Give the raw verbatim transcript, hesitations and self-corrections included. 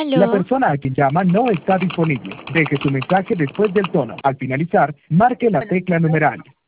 La ¿Aló? persona a quien llama no está disponible. Deje su mensaje después del tono. Al finalizar, marque la tecla numeral.